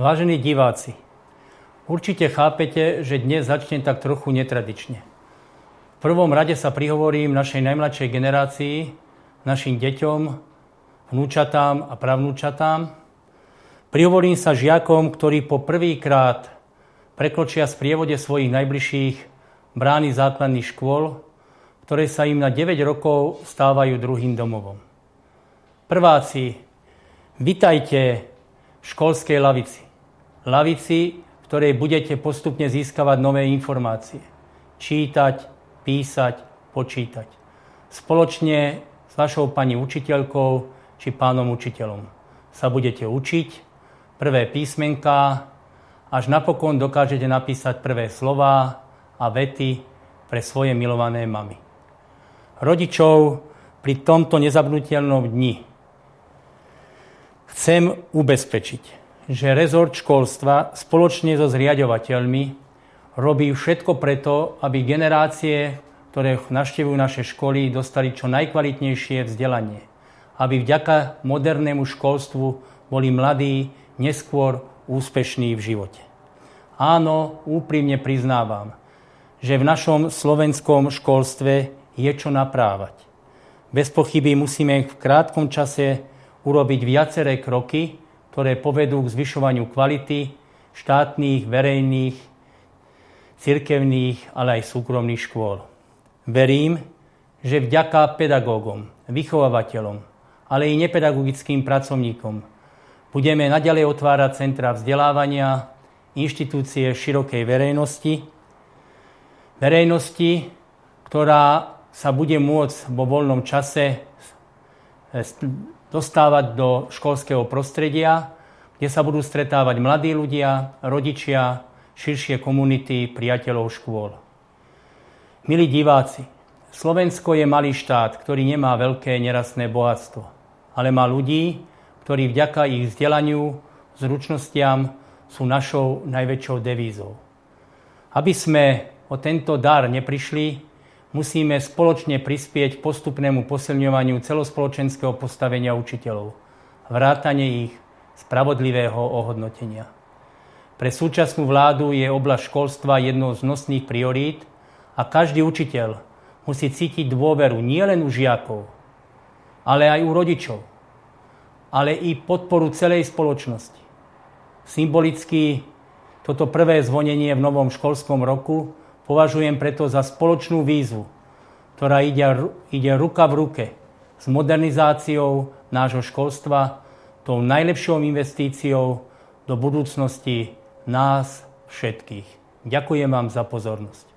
Vážení diváci, určite chápete, že dnes začnem tak trochu netradične. V prvom rade sa prihovorím našej najmladšej generácii, našim deťom, vnúčatám a pravnúčatám. Prihovorím sa žiakom, ktorí po prvýkrát prekročia v sprievode svojich najbližších brány základných škôl, ktoré sa im na 9 rokov stávajú druhým domovom. Prváci, vitajte v školskej lavici. Lavici, v ktorej budete postupne získavať nové informácie. Čítať, písať, počítať. Spoločne s vašou pani učiteľkou či pánom učiteľom sa budete učiť prvé písmenká, až napokon dokážete napísať prvé slová a vety pre svoje milované mamy. Rodičov pri tomto nezabudnutelnom dni chcem ubezpečiť, že rezort školstva spoločne so zriaďovateľmi robí všetko preto, aby generácie, ktoré navštevujú naše školy, dostali čo najkvalitnejšie vzdelanie. Aby vďaka modernému školstvu boli mladí neskôr úspešní v živote. Áno, úprimne priznávam, že v našom slovenskom školstve je čo naprávať. Bez pochyby musíme v krátkom čase urobiť viaceré kroky, ktoré povedú k zvyšovaniu kvality štátnych, verejných, cirkevných, ale aj súkromných škôl. Verím, že vďaka pedagógom, vychovávateľom, ale i nepedagogickým pracovníkom budeme naďalej otvárať centra vzdelávania, inštitúcie širokej verejnosti, ktorá sa bude môcť vo voľnom čase dostávať do školského prostredia, kde sa budú stretávať mladí ľudia, rodičia, širšie komunity, priateľov škôl. Milí diváci, Slovensko je malý štát, ktorý nemá veľké nerastné bohatstvo, ale má ľudí, ktorí vďaka ich vzdelaniu, zručnostiam sú našou najväčšou devízou. Aby sme o tento dar neprišli, musíme spoločne prispieť k postupnému posilňovaniu celospoločenského postavenia učiteľov, vrátane ich spravodlivého ohodnotenia. Pre súčasnú vládu je oblasť školstva jednou z nosných priorít a každý učiteľ musí cítiť dôveru nielen u žiakov, ale aj u rodičov, ale i podporu celej spoločnosti. Symbolicky toto prvé zvonenie v novom školskom roku považujem preto za spoločnú výzvu, ktorá ide ruka v ruke s modernizáciou nášho školstva, tou najlepšou investíciou do budúcnosti nás všetkých. Ďakujem vám za pozornosť.